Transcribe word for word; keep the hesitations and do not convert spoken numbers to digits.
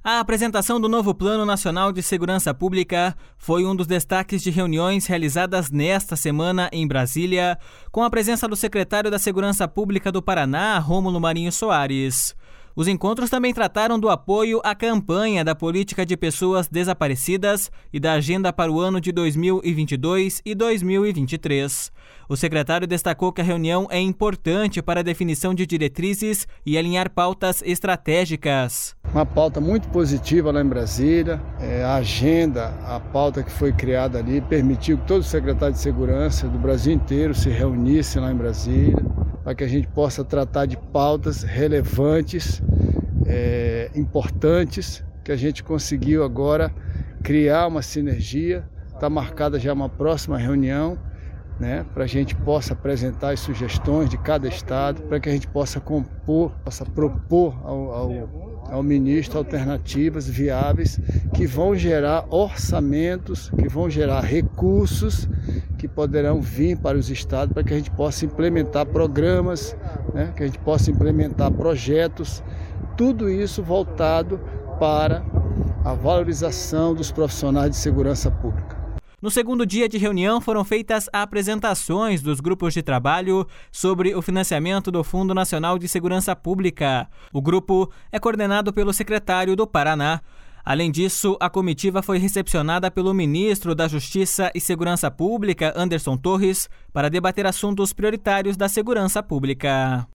A apresentação do novo Plano Nacional de Segurança Pública foi um dos destaques de reuniões realizadas nesta semana em Brasília, com a presença do secretário da Segurança Pública do Paraná, Rômulo Marinho Soares. Os encontros também trataram do apoio à campanha da política de pessoas desaparecidas e da agenda para o ano de dois mil e vinte e dois e dois mil e vinte e três. O secretário destacou que a reunião é importante para a definição de diretrizes e alinhar pautas estratégicas. Uma pauta muito positiva lá em Brasília, é, a agenda, a pauta que foi criada ali, permitiu que todos os secretários de segurança do Brasil inteiro se reunissem lá em Brasília, para que a gente possa tratar de pautas relevantes, é, importantes, que a gente conseguiu agora criar uma sinergia. Está marcada já uma próxima reunião, né, para a gente possa apresentar as sugestões de cada estado, para que a gente possa compor, possa propor ao, ao ao ministro alternativas viáveis que vão gerar orçamentos, que vão gerar recursos que poderão vir para os estados para que a gente possa implementar programas, né, que a gente possa implementar projetos, tudo isso voltado para a valorização dos profissionais de segurança pública. No segundo dia de reunião foram feitas apresentações dos grupos de trabalho sobre o financiamento do Fundo Nacional de Segurança Pública. O grupo é coordenado pelo secretário do Paraná. Além disso, a comitiva foi recepcionada pelo ministro da Justiça e Segurança Pública, Anderson Torres, para debater assuntos prioritários da segurança pública.